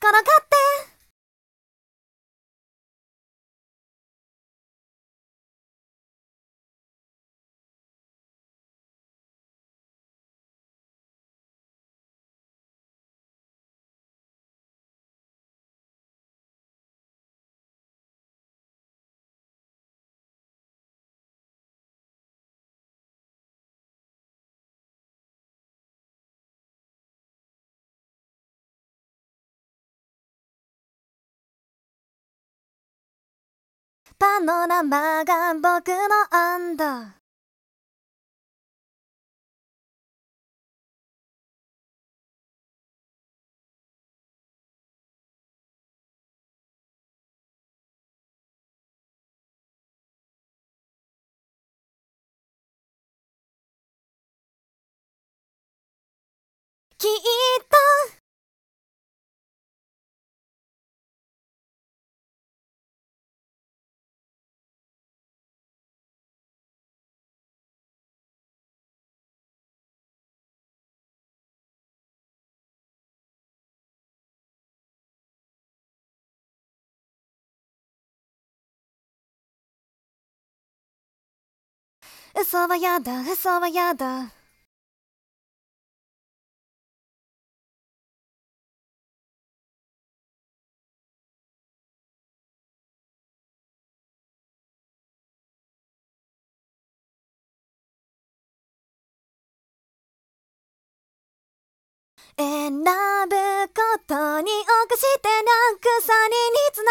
転がってパノラマが僕の安堵。きっと嘘はやだ、嘘はやだ。選ぶことに臆して落差に繋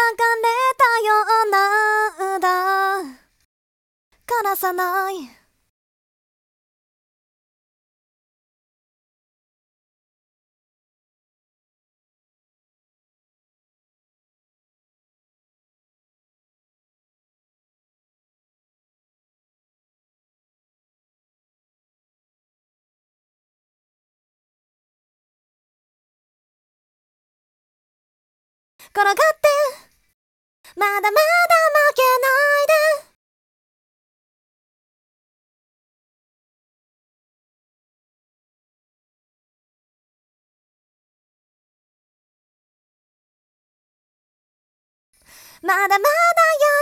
がれたような歌からさない。転がってまだまだ負けないで。まだまだ